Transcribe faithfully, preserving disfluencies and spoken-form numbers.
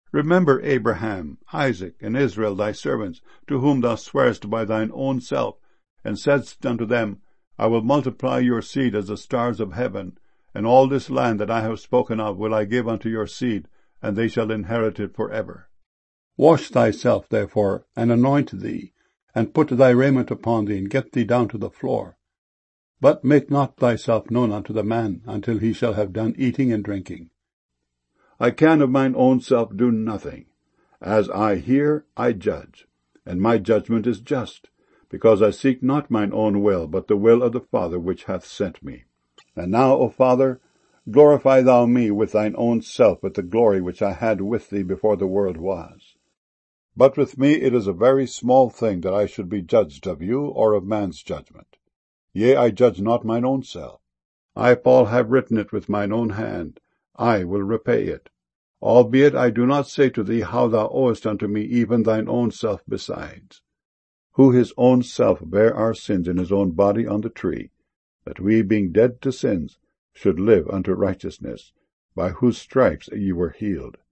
Remember Abraham, Isaac, and Israel thy servants, to whom thou swarest by thine own self, and saidst unto them, I will multiply your seed as the stars of heaven, and all this land that I have spoken of will I give unto your seed, and they shall inherit it for ever. Wash thyself, therefore, and anoint thee, and put thy raiment upon thee, and get thee down to the floor. But make not thyself known unto the man, until he shall have done eating and drinking. I can of mine own self do nothing. As I hear, I judge, and my judgment is just, because I seek not mine own will, but the will of the Father which hath sent me. And now, O Father, glorify thou me with thine own self, with the glory which I had with thee before the world was. But with me it is a very small thing that I should be judged of you, or of man's judgment. Yea, I judge not mine own self. I, Paul, have written it with mine own hand. I will repay it. Albeit I do not say to thee how thou owest unto me even thine own self besides. Who his own self bare our sins in his own body on the tree, that we, being dead to sins, should live unto righteousness, by whose stripes ye were healed.